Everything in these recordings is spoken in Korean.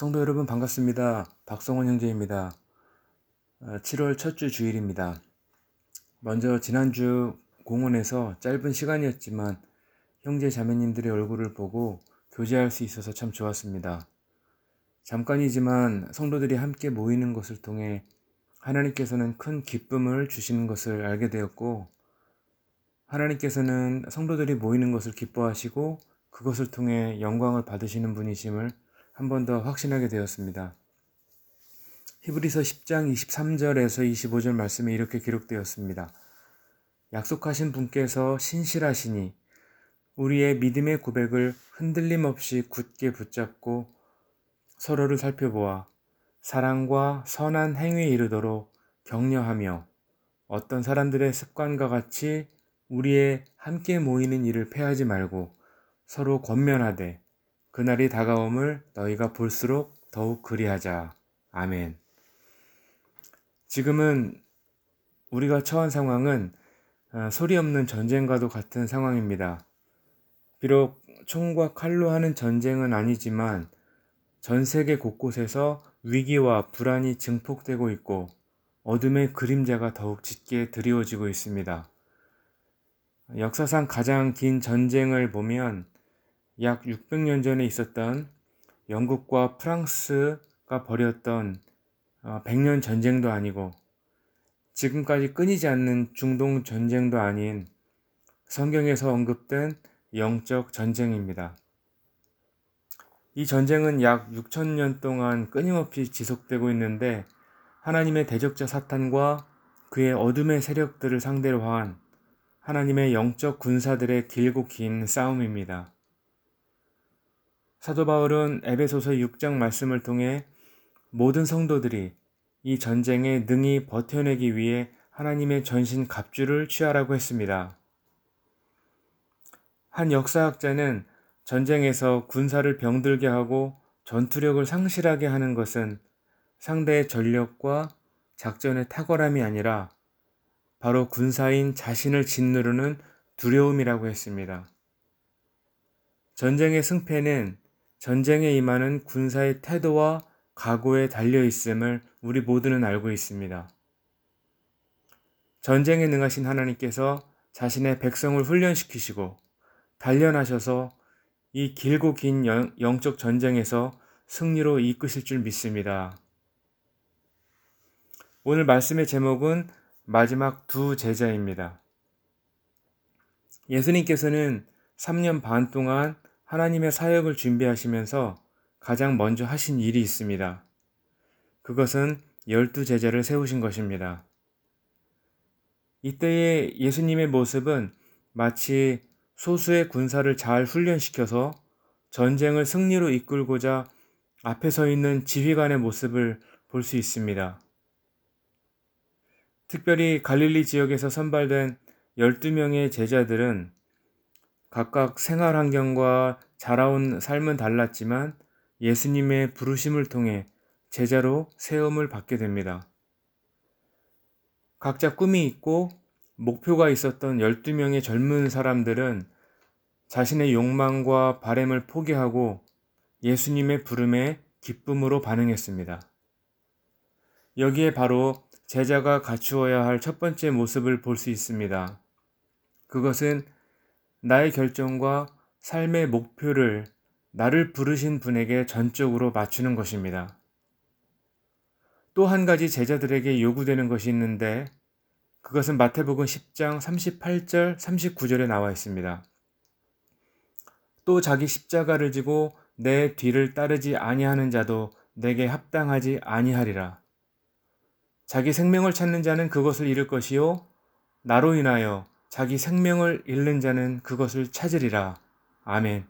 성도 여러분 반갑습니다. 박성원 형제입니다. 7월 첫 주 주일입니다. 먼저 지난주 공원에서 짧은 시간이었지만 형제 자매님들의 얼굴을 보고 교제할 수 있어서 참 좋았습니다. 잠깐이지만 성도들이 함께 모이는 것을 통해 하나님께서는 큰 기쁨을 주시는 것을 알게 되었고, 하나님께서는 성도들이 모이는 것을 기뻐하시고 그것을 통해 영광을 받으시는 분이심을 한 번 더 확신하게 되었습니다. 히브리서 10장 23절에서 25절 말씀에 이렇게 기록되었습니다. 약속하신 분께서 신실하시니 우리의 믿음의 고백을 흔들림 없이 굳게 붙잡고 서로를 살펴보아 사랑과 선한 행위에 이르도록 격려하며 어떤 사람들의 습관과 같이 우리의 함께 모이는 일을 패하지 말고 서로 권면하되 그날이 다가옴을 너희가 볼수록 더욱 그리하자. 아멘. 지금은 우리가 처한 상황은 소리 없는 전쟁과도 같은 상황입니다. 비록 총과 칼로 하는 전쟁은 아니지만 전 세계 곳곳에서 위기와 불안이 증폭되고 있고 어둠의 그림자가 더욱 짙게 드리워지고 있습니다. 역사상 가장 긴 전쟁을 보면 약 600년 전에 있었던 영국과 프랑스가 벌였던 100년 전쟁도 아니고 지금까지 끊이지 않는 중동 전쟁도 아닌 성경에서 언급된 영적 전쟁입니다. 이 전쟁은 약 6,000년 동안 끊임없이 지속되고 있는데 하나님의 대적자 사탄과 그의 어둠의 세력들을 상대로 한 하나님의 영적 군사들의 길고 긴 싸움입니다. 사도 바울은 에베소서 6장 말씀을 통해 모든 성도들이 이 전쟁에 능히 버텨내기 위해 하나님의 전신 갑주를 취하라고 했습니다. 한 역사학자는 전쟁에서 군사를 병들게 하고 전투력을 상실하게 하는 것은 상대의 전력과 작전의 탁월함이 아니라 바로 군사인 자신을 짓누르는 두려움이라고 했습니다. 전쟁의 승패는 전쟁에 임하는 군사의 태도와 각오에 달려 있음을 우리 모두는 알고 있습니다. 전쟁에 능하신 하나님께서 자신의 백성을 훈련시키시고 단련하셔서 이 길고 긴 영적 전쟁에서 승리로 이끄실 줄 믿습니다. 오늘 말씀의 제목은 마지막 두 제자입니다. 예수님께서는 3년 반 동안 하나님의 사역을 준비하시면서 가장 먼저 하신 일이 있습니다. 그것은 12 제자를 세우신 것입니다. 이때의 예수님의 모습은 마치 소수의 군사를 잘 훈련시켜서 전쟁을 승리로 이끌고자 앞에 서 있는 지휘관의 모습을 볼 수 있습니다. 특별히 갈릴리 지역에서 선발된 12명의 제자들은 각각 생활 환경과 자라온 삶은 달랐지만 예수님의 부르심을 통해 제자로 세움을 받게 됩니다. 각자 꿈이 있고 목표가 있었던 12명의 젊은 사람들은 자신의 욕망과 바램을 포기하고 예수님의 부름에 기쁨으로 반응했습니다. 여기에 바로 제자가 갖추어야 할 첫 번째 모습을 볼 수 있습니다. 그것은 나의 결정과 삶의 목표를 나를 부르신 분에게 전적으로 맞추는 것입니다. 또 한 가지 제자들에게 요구되는 것이 있는데 그것은 마태복음 10장 38절 39절에 나와 있습니다. 또 자기 십자가를 지고 내 뒤를 따르지 아니하는 자도 내게 합당하지 아니하리라. 자기 생명을 찾는 자는 그것을 잃을 것이요 나로 인하여 자기 생명을 잃는 자는 그것을 찾으리라. 아멘.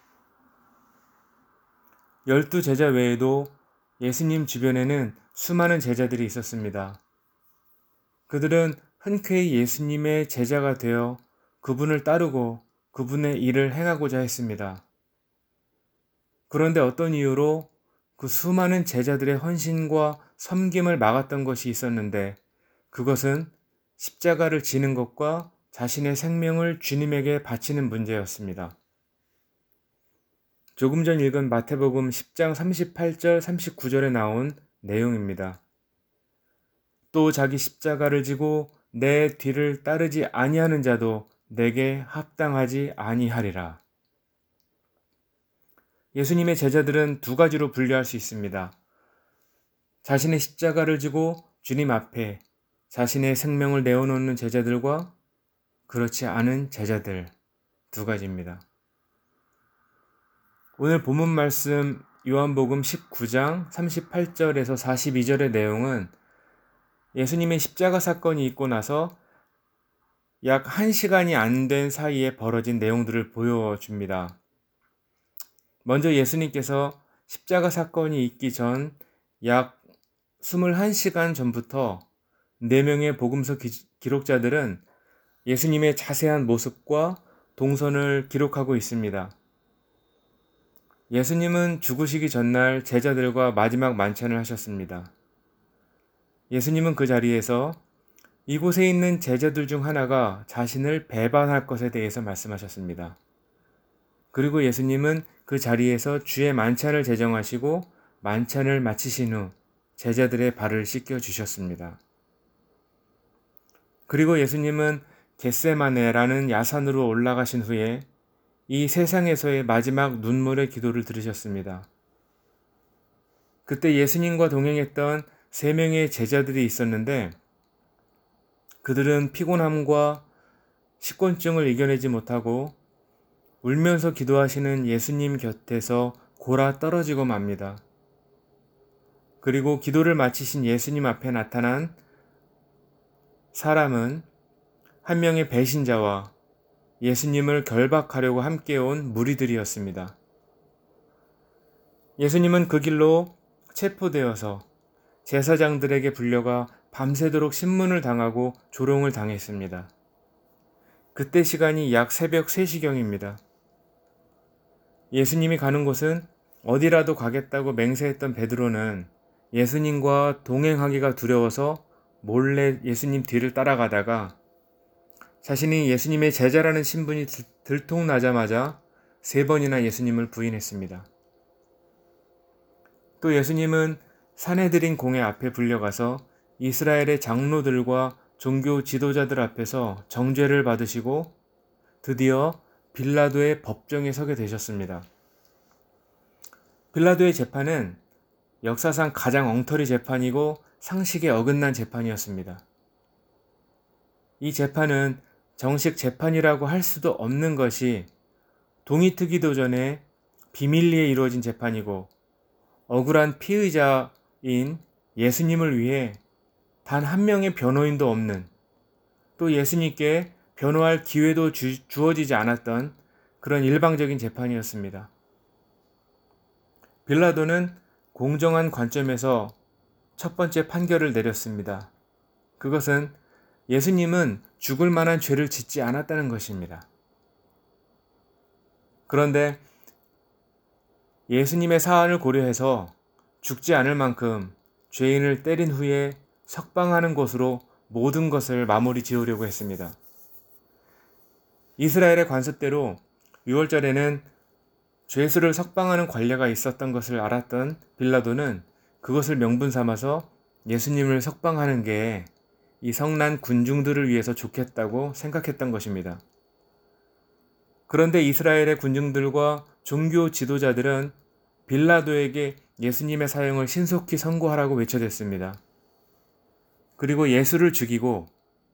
12 제자 외에도 예수님 주변에는 수많은 제자들이 있었습니다. 그들은 흔쾌히 예수님의 제자가 되어 그분을 따르고 그분의 일을 행하고자 했습니다. 그런데 어떤 이유로 그 수많은 제자들의 헌신과 섬김을 막았던 것이 있었는데 그것은 십자가를 지는 것과 자신의 생명을 주님에게 바치는 문제였습니다. 조금 전 읽은 마태복음 10장 38절 39절에 나온 내용입니다. 또 자기 십자가를 지고 내 뒤를 따르지 아니하는 자도 내게 합당하지 아니하리라. 예수님의 제자들은 두 가지로 분류할 수 있습니다. 자신의 십자가를 지고 주님 앞에 자신의 생명을 내어놓는 제자들과 그렇지 않은 제자들, 두 가지입니다. 오늘 본문 말씀 요한복음 19장 38절에서 42절의 내용은 예수님의 십자가 사건이 있고 나서 약 1시간이 안 된 사이에 벌어진 내용들을 보여줍니다. 먼저 예수님께서 십자가 사건이 있기 전 약 21시간 전부터 4명의 복음서 기록자들은 예수님의 자세한 모습과 동선을 기록하고 있습니다. 예수님은 죽으시기 전날 제자들과 마지막 만찬을 하셨습니다. 예수님은 그 자리에서 이곳에 있는 제자들 중 하나가 자신을 배반할 것에 대해서 말씀하셨습니다. 그리고 예수님은 그 자리에서 주의 만찬을 제정하시고 만찬을 마치신 후 제자들의 발을 씻겨 주셨습니다. 그리고 예수님은 겟세마네라는 야산으로 올라가신 후에 이 세상에서의 마지막 눈물의 기도를 들으셨습니다. 그때 예수님과 동행했던 3명의 제자들이 있었는데 그들은 피곤함과 식곤증을 이겨내지 못하고 울면서 기도하시는 예수님 곁에서 골아 떨어지고 맙니다. 그리고 기도를 마치신 예수님 앞에 나타난 사람은 한 명의 배신자와 예수님을 결박하려고 함께 온 무리들이었습니다. 예수님은 그 길로 체포되어서 제사장들에게 불려가 밤새도록 신문을 당하고 조롱을 당했습니다. 그때 시간이 약 새벽 3시경입니다. 예수님이 가는 곳은 어디라도 가겠다고 맹세했던 베드로는 예수님과 동행하기가 두려워서 몰래 예수님 뒤를 따라가다가 자신이 예수님의 제자라는 신분이 들통나자마자 3번이나 예수님을 부인했습니다. 또 예수님은 산헤드린 공회 앞에 불려가서 이스라엘의 장로들과 종교 지도자들 앞에서 정죄를 받으시고 드디어 빌라도의 법정에 서게 되셨습니다. 빌라도의 재판은 역사상 가장 엉터리 재판이고 상식에 어긋난 재판이었습니다. 이 재판은 정식 재판이라고 할 수도 없는 것이 동의특위도 전에 비밀리에 이루어진 재판이고 억울한 피의자인 예수님을 위해 단 한 명의 변호인도 없는 또 예수님께 변호할 기회도 주어지지 않았던 그런 일방적인 재판이었습니다. 빌라도는 공정한 관점에서 첫 번째 판결을 내렸습니다. 그것은 예수님은 죽을 만한 죄를 짓지 않았다는 것입니다. 그런데 예수님의 사안을 고려해서 죽지 않을 만큼 죄인을 때린 후에 석방하는 것으로 모든 것을 마무리 지으려고 했습니다. 이스라엘의 관습대로 6월절에는 죄수를 석방하는 관례가 있었던 것을 알았던 빌라도는 그것을 명분 삼아서 예수님을 석방하는 게 이 성난 군중들을 위해서 좋겠다고 생각했던 것입니다. 그런데 이스라엘의 군중들과 종교 지도자들은 빌라도에게 예수님의 사형을 신속히 선고하라고 외쳐댔습니다. 그리고 예수를 죽이고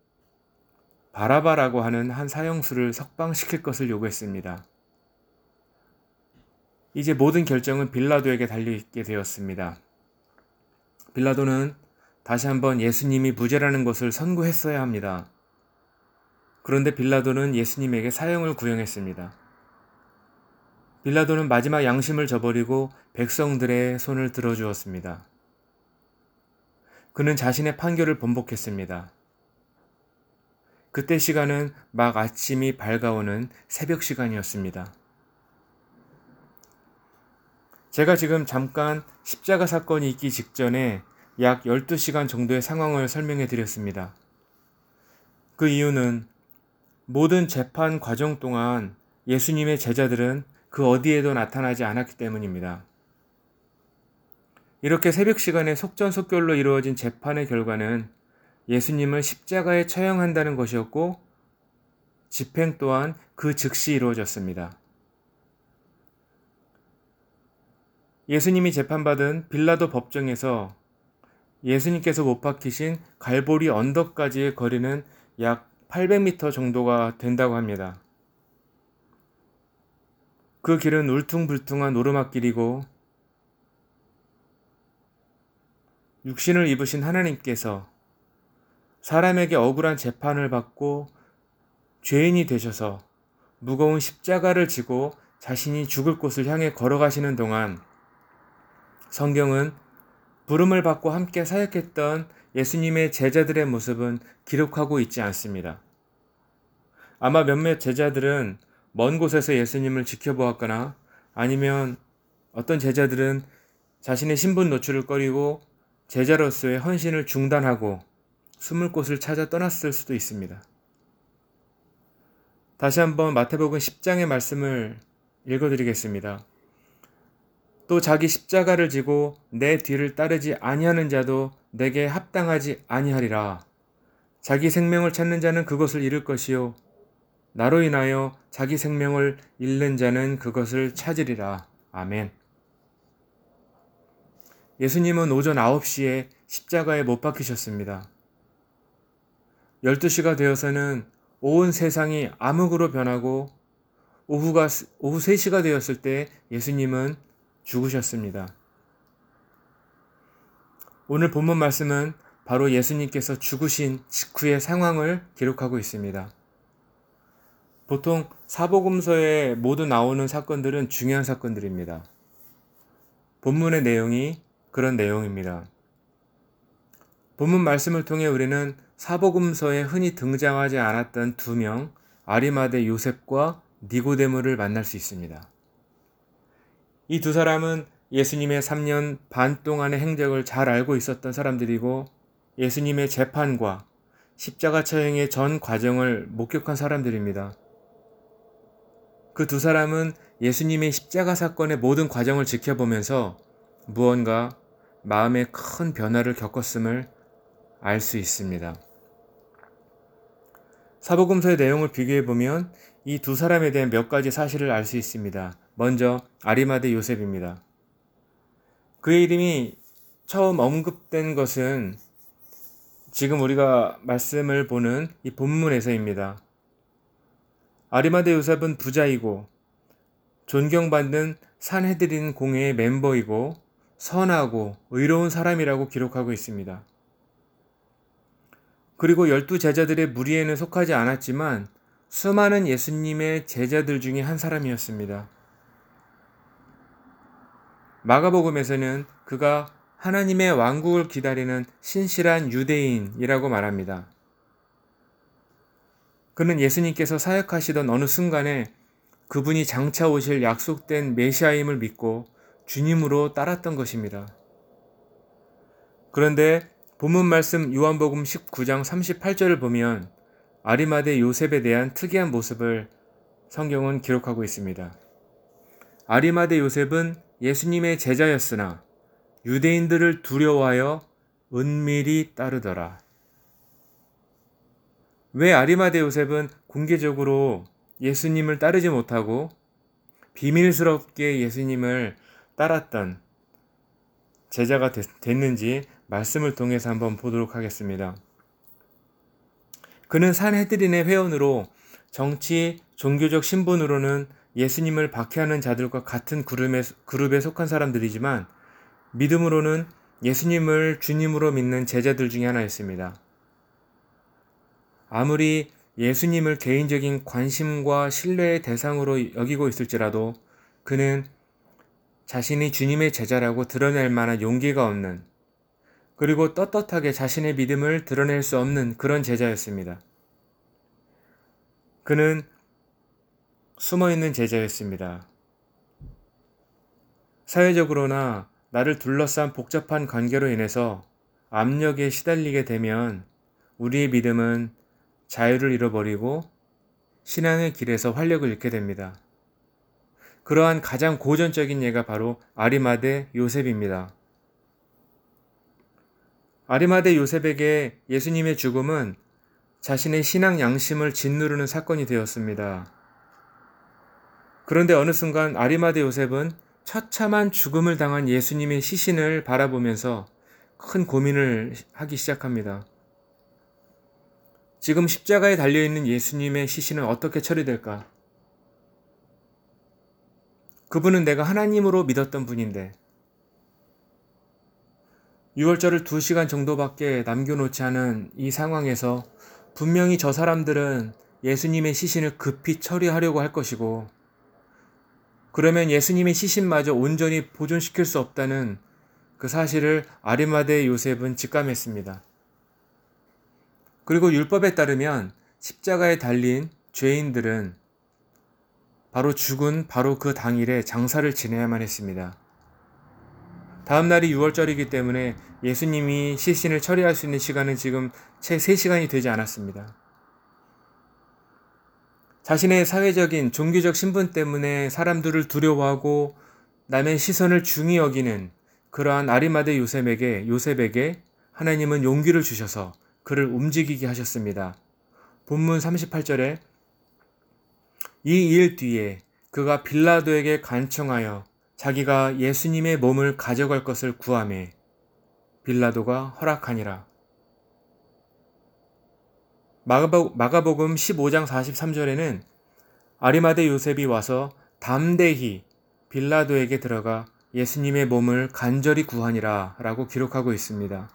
바라바라고 하는 한 사형수를 석방시킬 것을 요구했습니다. 이제 모든 결정은 빌라도에게 달려있게 되었습니다. 빌라도는 다시 한번 예수님이 무죄라는 것을 선고했어야 합니다. 그런데 빌라도는 예수님에게 사형을 구형했습니다. 빌라도는 마지막 양심을 저버리고 백성들의 손을 들어주었습니다. 그는 자신의 판결을 번복했습니다. 그때 시간은 막 아침이 밝아오는 새벽 시간이었습니다. 제가 지금 잠깐 십자가 사건이 있기 직전에 약 12시간 정도의 상황을 설명해 드렸습니다. 그 이유는 모든 재판 과정 동안 예수님의 제자들은 그 어디에도 나타나지 않았기 때문입니다. 이렇게 새벽 시간에 속전속결로 이루어진 재판의 결과는 예수님을 십자가에 처형한다는 것이었고 집행 또한 그 즉시 이루어졌습니다. 예수님이 재판받은 빌라도 법정에서 예수님께서 못 박히신 갈보리 언덕까지의 거리는 약 800m 정도가 된다고 합니다. 그 길은 울퉁불퉁한 오르막길이고 육신을 입으신 하나님께서 사람에게 억울한 재판을 받고 죄인이 되셔서 무거운 십자가를 지고 자신이 죽을 곳을 향해 걸어가시는 동안 성경은 부름을 받고 함께 사역했던 예수님의 제자들의 모습은 기록하고 있지 않습니다. 아마 몇몇 제자들은 먼 곳에서 예수님을 지켜보았거나 아니면 어떤 제자들은 자신의 신분 노출을 꺼리고 제자로서의 헌신을 중단하고 숨을 곳을 찾아 떠났을 수도 있습니다. 다시 한번 마태복음 10장의 말씀을 읽어드리겠습니다. 또 자기 십자가를 지고 내 뒤를 따르지 아니하는 자도 내게 합당하지 아니하리라. 자기 생명을 찾는 자는 그것을 잃을 것이요 나로 인하여 자기 생명을 잃는 자는 그것을 찾으리라. 아멘. 예수님은 오전 9시에 십자가에 못 박히셨습니다. 12시가 되어서는 온 세상이 암흑으로 변하고 오후 3시가 되었을 때 예수님은 죽으셨습니다. 오늘 본문 말씀은 바로 예수님께서 죽으신 직후의 상황을 기록하고 있습니다. 보통 사복음서에 모두 나오는 사건들은 중요한 사건들입니다. 본문의 내용이 그런 내용입니다. 본문 말씀을 통해 우리는 사복음서에 흔히 등장하지 않았던 2명, 아리마대 요셉과 니고데모를 만날 수 있습니다. 이 두 사람은 예수님의 3년 반 동안의 행적을 잘 알고 있었던 사람들이고 예수님의 재판과 십자가 처형의 전 과정을 목격한 사람들입니다. 그 두 사람은 예수님의 십자가 사건의 모든 과정을 지켜보면서 무언가 마음에 큰 변화를 겪었음을 알 수 있습니다. 사복음서의 내용을 비교해보면 이 두 사람에 대한 몇 가지 사실을 알 수 있습니다. 먼저 아리마대 요셉입니다. 그의 이름이 처음 언급된 것은 지금 우리가 말씀을 보는 이 본문에서입니다. 아리마대 요셉은 부자이고 존경받는 산헤드린 공회의 멤버이고 선하고 의로운 사람이라고 기록하고 있습니다. 그리고 12제자들의 무리에는 속하지 않았지만 수많은 예수님의 제자들 중에 한 사람이었습니다. 마가복음에서는 그가 하나님의 왕국을 기다리는 신실한 유대인이라고 말합니다. 그는 예수님께서 사역하시던 어느 순간에 그분이 장차 오실 약속된 메시아임을 믿고 주님으로 따랐던 것입니다. 그런데 본문 말씀 요한복음 19장 38절을 보면 아리마대 요셉에 대한 특이한 모습을 성경은 기록하고 있습니다. 아리마대 요셉은 예수님의 제자였으나 유대인들을 두려워하여 은밀히 따르더라. 왜 아리마대 요셉은 공개적으로 예수님을 따르지 못하고 비밀스럽게 예수님을 따랐던 제자가 됐는지 말씀을 통해서 한번 보도록 하겠습니다. 그는 산헤드린의 회원으로 정치, 종교적 신분으로는 예수님을 박해하는 자들과 같은 그룹에 속한 사람들이지만 믿음으로는 예수님을 주님으로 믿는 제자들 중에 하나였습니다. 아무리 예수님을 개인적인 관심과 신뢰의 대상으로 여기고 있을지라도 그는 자신이 주님의 제자라고 드러낼 만한 용기가 없는, 그리고 떳떳하게 자신의 믿음을 드러낼 수 없는 그런 제자였습니다. 그는 숨어있는 제자였습니다. 사회적으로나 나를 둘러싼 복잡한 관계로 인해서 압력에 시달리게 되면 우리의 믿음은 자유를 잃어버리고 신앙의 길에서 활력을 잃게 됩니다. 그러한 가장 고전적인 예가 바로 아리마대 요셉입니다. 아리마대 요셉에게 예수님의 죽음은 자신의 신앙 양심을 짓누르는 사건이 되었습니다. 그런데 어느 순간 아리마대 요셉은 처참한 죽음을 당한 예수님의 시신을 바라보면서 큰 고민을 하기 시작합니다. 지금 십자가에 달려있는 예수님의 시신은 어떻게 처리될까? 그분은 내가 하나님으로 믿었던 분인데 유월절을 2시간 정도밖에 남겨놓지 않은 이 상황에서 분명히 저 사람들은 예수님의 시신을 급히 처리하려고 할 것이고, 그러면 예수님의 시신마저 온전히 보존시킬 수 없다는 그 사실을 아리마대 요셉은 직감했습니다. 그리고 율법에 따르면 십자가에 달린 죄인들은 죽은 바로 그 당일에 장사를 지내야만 했습니다. 다음 날이 유월절이기 때문에 예수님이 시신을 처리할 수 있는 시간은 지금 채 3시간이 되지 않았습니다. 자신의 사회적인 종교적 신분 때문에 사람들을 두려워하고 남의 시선을 중히 여기는 그러한 아리마대 요셉에게 하나님은 용기를 주셔서 그를 움직이게 하셨습니다. 본문 38절에 이 일 뒤에 그가 빌라도에게 간청하여 자기가 예수님의 몸을 가져갈 것을 구하매 빌라도가 허락하니라. 마가복음 15장 43절에는 아리마대 요셉이 와서 담대히 빌라도에게 들어가 예수님의 몸을 간절히 구하니라 라고 기록하고 있습니다.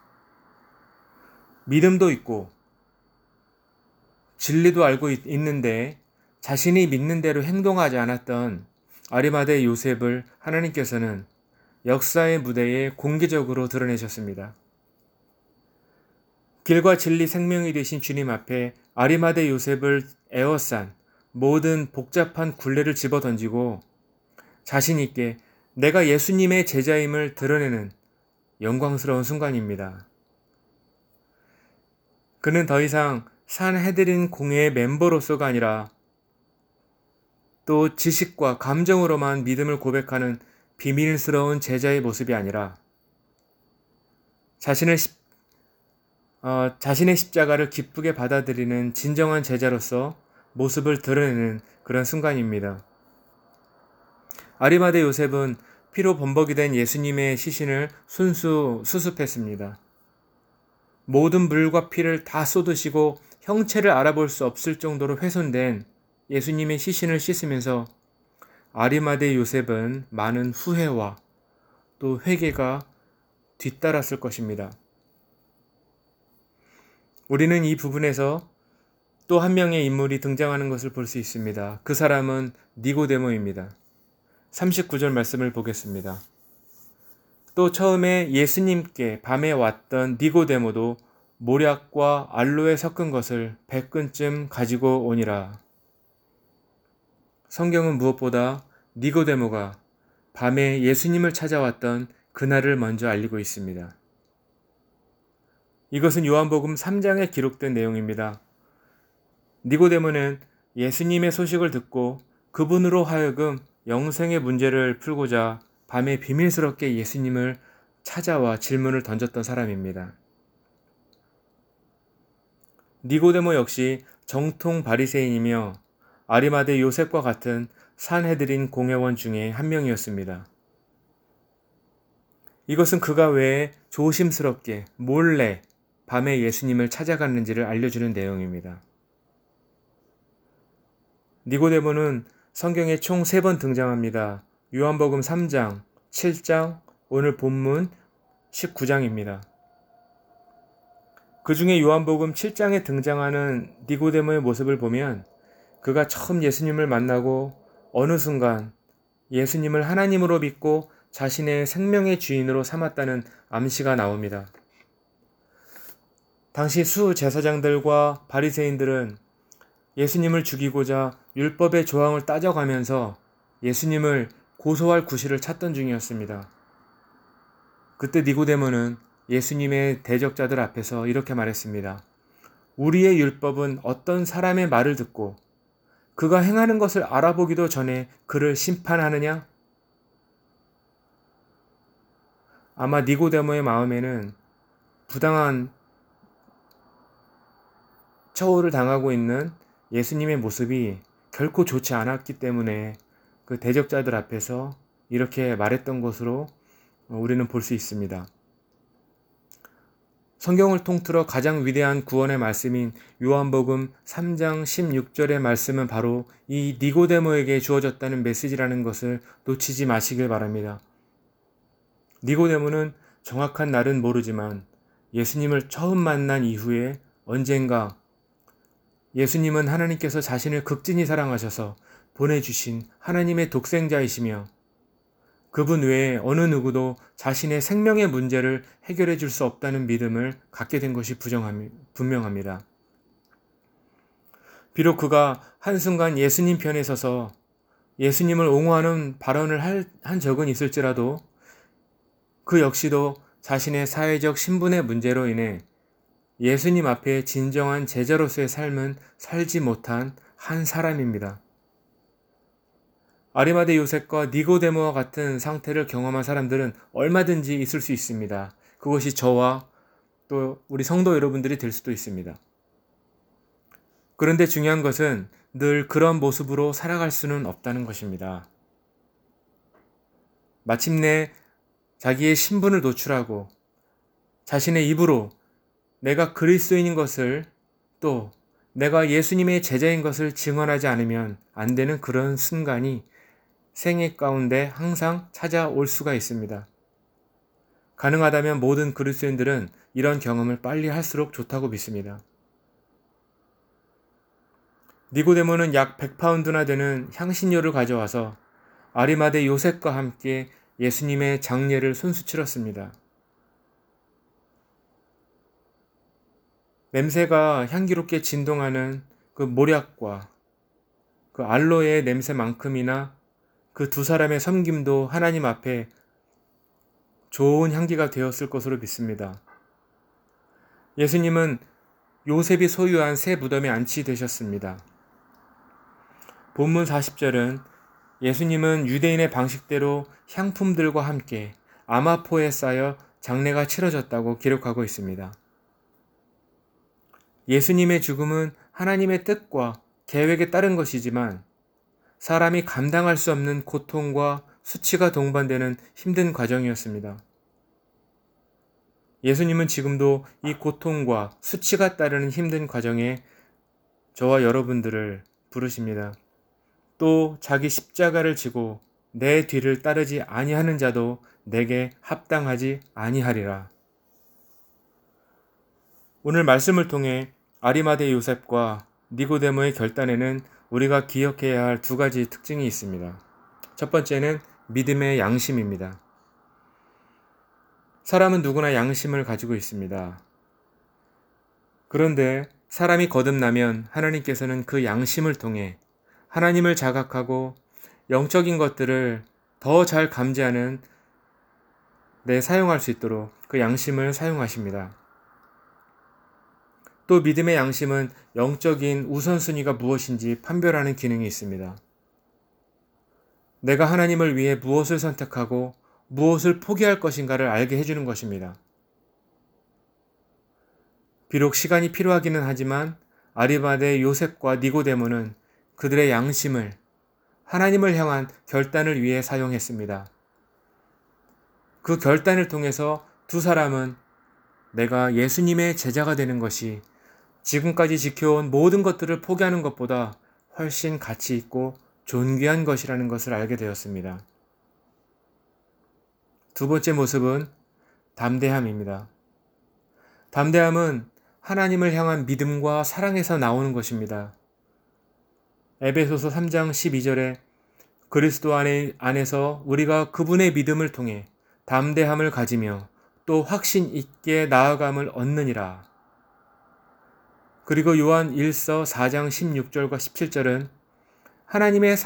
믿음도 있고 진리도 알고 있는데 자신이 믿는 대로 행동하지 않았던 아리마대 요셉을 하나님께서는 역사의 무대에 공개적으로 드러내셨습니다. 길과 진리 생명이 되신 주님 앞에 아리마대 요셉을 에워싼 모든 복잡한 굴레를 집어던지고 자신 있게 내가 예수님의 제자임을 드러내는 영광스러운 순간입니다. 그는 더 이상 산헤드린 공회의 멤버로서가 아니라 또 지식과 감정으로만 믿음을 고백하는 비밀스러운 제자의 모습이 아니라 자신의 십자가를 기쁘게 받아들이는 진정한 제자로서 모습을 드러내는 그런 순간입니다. 아리마대 요셉은 피로 범벅이 된 예수님의 시신을 순수 수습했습니다. 모든 물과 피를 다 쏟으시고 형체를 알아볼 수 없을 정도로 훼손된 예수님의 시신을 씻으면서 아리마대 요셉은 많은 후회와 또 회개가 뒤따랐을 것입니다. 우리는 이 부분에서 또 한 명의 인물이 등장하는 것을 볼 수 있습니다. 그 사람은 니고데모입니다. 39절 말씀을 보겠습니다. 또 처음에 예수님께 밤에 왔던 니고데모도 모략과 알로에 섞은 것을 100근쯤 가지고 오니라. 성경은 무엇보다 니고데모가 밤에 예수님을 찾아왔던 그날을 먼저 알리고 있습니다. 이것은 요한복음 3장에 기록된 내용입니다. 니고데모는 예수님의 소식을 듣고 그분으로 하여금 영생의 문제를 풀고자 밤에 비밀스럽게 예수님을 찾아와 질문을 던졌던 사람입니다. 니고데모 역시 정통 바리새인이며 아리마대 요셉과 같은 산헤드린 공회원 중에 한 명이었습니다. 이것은 그가 왜 조심스럽게 몰래 밤에 예수님을 찾아갔는지를 알려주는 내용입니다. 니고데모는 성경에 총 3번 등장합니다. 요한복음 3장, 7장, 오늘 본문 19장입니다. 그 중에 요한복음 7장에 등장하는 니고데모의 모습을 보면 그가 처음 예수님을 만나고 어느 순간 예수님을 하나님으로 믿고 자신의 생명의 주인으로 삼았다는 암시가 나옵니다. 당시 수제사장들과 바리새인들은 예수님을 죽이고자 율법의 조항을 따져가면서 예수님을 고소할 구실을 찾던 중이었습니다. 그때 니고데모는 예수님의 대적자들 앞에서 이렇게 말했습니다. 우리의 율법은 어떤 사람의 말을 듣고 그가 행하는 것을 알아보기도 전에 그를 심판하느냐? 아마 니고데모의 마음에는 부당한 처우를 당하고 있는 예수님의 모습이 결코 좋지 않았기 때문에 그 대적자들 앞에서 이렇게 말했던 것으로 우리는 볼 수 있습니다. 성경을 통틀어 가장 위대한 구원의 말씀인 요한복음 3장 16절의 말씀은 바로 이 니고데모에게 주어졌다는 메시지라는 것을 놓치지 마시길 바랍니다. 니고데모는 정확한 날은 모르지만 예수님을 처음 만난 이후에 언젠가 예수님은 하나님께서 자신을 극진히 사랑하셔서 보내주신 하나님의 독생자이시며 그분 외에 어느 누구도 자신의 생명의 문제를 해결해 줄 수 없다는 믿음을 갖게 된 것이 분명합니다. 비록 그가 한순간 예수님 편에 서서 예수님을 옹호하는 발언을 한 적은 있을지라도 그 역시도 자신의 사회적 신분의 문제로 인해 예수님 앞에 진정한 제자로서의 삶은 살지 못한 한 사람입니다. 아리마대 요셉과 니고데모와 같은 상태를 경험한 사람들은 얼마든지 있을 수 있습니다. 그것이 저와 또 우리 성도 여러분들이 될 수도 있습니다. 그런데 중요한 것은 늘 그런 모습으로 살아갈 수는 없다는 것입니다. 마침내 자기의 신분을 노출하고 자신의 입으로 내가 그리스도인인 것을 또 내가 예수님의 제자인 것을 증언하지 않으면 안 되는 그런 순간이 생애 가운데 항상 찾아올 수가 있습니다. 가능하다면 모든 그리스도인들은 이런 경험을 빨리 할수록 좋다고 믿습니다. 니고데모는 약 100파운드나 되는 향신료를 가져와서 아리마대 요셉과 함께 예수님의 장례를 손수 치렀습니다. 냄새가 향기롭게 진동하는 그 모략과 그 알로에의 냄새만큼이나 그 두 사람의 섬김도 하나님 앞에 좋은 향기가 되었을 것으로 믿습니다. 예수님은 요셉이 소유한 새 무덤에 안치되셨습니다. 본문 40절은 예수님은 유대인의 방식대로 향품들과 함께 아마포에 쌓여 장례가 치러졌다고 기록하고 있습니다. 예수님의 죽음은 하나님의 뜻과 계획에 따른 것이지만 사람이 감당할 수 없는 고통과 수치가 동반되는 힘든 과정이었습니다. 예수님은 지금도 이 고통과 수치가 따르는 힘든 과정에 저와 여러분들을 부르십니다. 또 자기 십자가를 지고 내 뒤를 따르지 아니하는 자도 내게 합당하지 아니하리라. 오늘 말씀을 통해 아리마대 요셉과 니고데모의 결단에는 우리가 기억해야 할 두 가지 특징이 있습니다. 첫 번째는 믿음의 양심입니다. 사람은 누구나 양심을 가지고 있습니다. 그런데 사람이 거듭나면 하나님께서는 그 양심을 통해 하나님을 자각하고 영적인 것들을 더 잘 감지하는 사용할 수 있도록 그 양심을 사용하십니다. 또 믿음의 양심은 영적인 우선순위가 무엇인지 판별하는 기능이 있습니다. 내가 하나님을 위해 무엇을 선택하고 무엇을 포기할 것인가를 알게 해주는 것입니다. 비록 시간이 필요하기는 하지만 아리마대 요셉과 니고데모는 그들의 양심을 하나님을 향한 결단을 위해 사용했습니다. 그 결단을 통해서 두 사람은 내가 예수님의 제자가 되는 것이 지금까지 지켜온 모든 것들을 포기하는 것보다 훨씬 가치 있고 존귀한 것이라는 것을 알게 되었습니다. 두 번째 모습은 담대함입니다. 담대함은 하나님을 향한 믿음과 사랑에서 나오는 것입니다. 에베소서 3장 12절에 그리스도 안에서 우리가 그분의 믿음을 통해 담대함을 가지며 또 확신 있게 나아감을 얻느니라. 그리고 요한 1서 4장 16절과 17절은 하나님의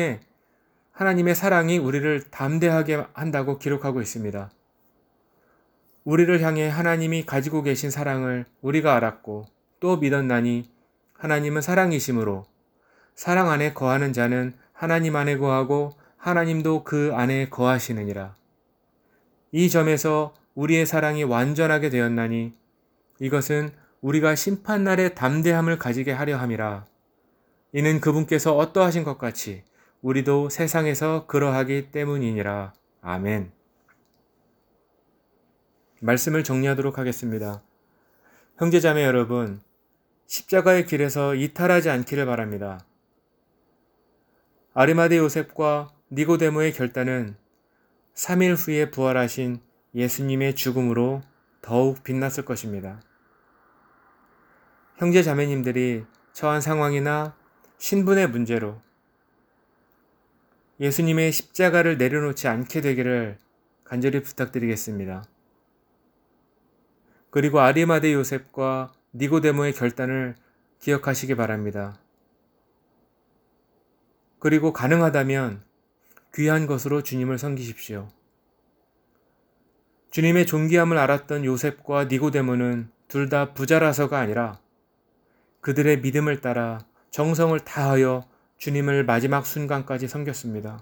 사랑이 우리를 담대하게 한다고 기록하고 있습니다. 우리를 향해 하나님이 가지고 계신 사랑을 우리가 알았고 또 믿었나니 하나님은 사랑이심으로 사랑 안에 거하는 자는 하나님 안에 거하고 하나님도 그 안에 거하시느니라. 이 점에서 우리의 사랑이 완전하게 되었나니 이것은 우리가 심판날의 담대함을 가지게 하려 함이라. 이는 그분께서 어떠하신 것 같이 우리도 세상에서 그러하기 때문이니라. 아멘. 말씀을 정리하도록 하겠습니다. 형제자매 여러분, 십자가의 길에서 이탈하지 않기를 바랍니다. 아리마대 요셉과 니고데모의 결단은 3일 후에 부활하신 예수님의 죽음으로 더욱 빛났을 것입니다. 형제 자매님들이 처한 상황이나 신분의 문제로 예수님의 십자가를 내려놓지 않게 되기를 간절히 부탁드리겠습니다. 그리고 아리마대 요셉과 니고데모의 결단을 기억하시기 바랍니다. 그리고 가능하다면 귀한 것으로 주님을 섬기십시오. 주님의 존귀함을 알았던 요셉과 니고데모는 둘 다 부자라서가 아니라 그들의 믿음을 따라 정성을 다하여 주님을 마지막 순간까지 섬겼습니다.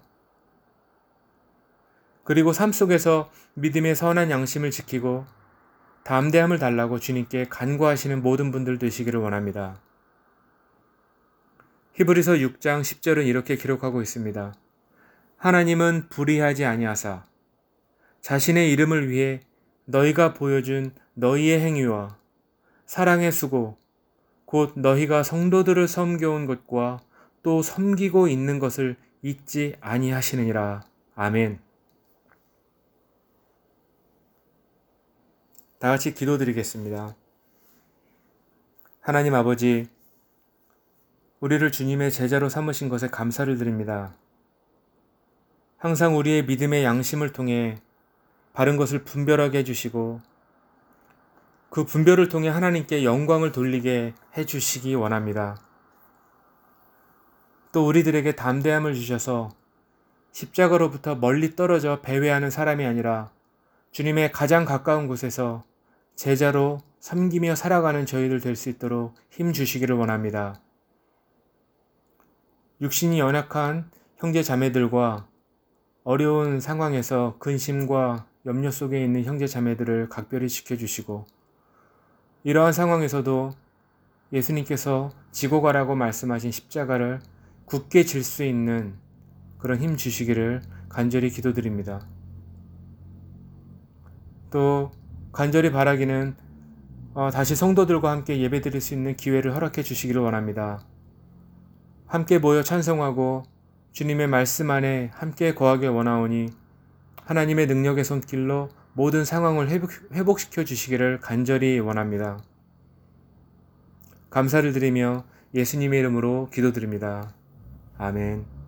그리고 삶 속에서 믿음의 선한 양심을 지키고 담대함을 달라고 주님께 간구하시는 모든 분들 되시기를 원합니다. 히브리서 6장 10절은 이렇게 기록하고 있습니다. 하나님은 불의하지 아니하사 자신의 이름을 위해 너희가 보여준 너희의 행위와 사랑의 수고 곧 너희가 성도들을 섬겨온 것과 또 섬기고 있는 것을 잊지 아니하시느니라. 아멘. 다 같이 기도드리겠습니다. 하나님 아버지, 우리를 주님의 제자로 삼으신 것에 감사를 드립니다. 항상 우리의 믿음의 양심을 통해 바른 것을 분별하게 해주시고 그 분별을 통해 하나님께 영광을 돌리게 해주시기 원합니다. 또 우리들에게 담대함을 주셔서 십자가로부터 멀리 떨어져 배회하는 사람이 아니라 주님의 가장 가까운 곳에서 제자로 섬기며 살아가는 저희들 될 수 있도록 힘 주시기를 원합니다. 육신이 연약한 형제 자매들과 어려운 상황에서 근심과 염려 속에 있는 형제 자매들을 각별히 지켜주시고 이러한 상황에서도 예수님께서 지고 가라고 말씀하신 십자가를 굳게 질 수 있는 그런 힘 주시기를 간절히 기도드립니다. 또 간절히 바라기는 다시 성도들과 함께 예배드릴 수 있는 기회를 허락해 주시기를 원합니다. 함께 모여 찬송하고 주님의 말씀 안에 함께 거하길 원하오니 하나님의 능력의 손길로 모든 상황을 회복시켜 주시기를 간절히 원합니다. 감사를 드리며 예수님의 이름으로 기도드립니다. 아멘.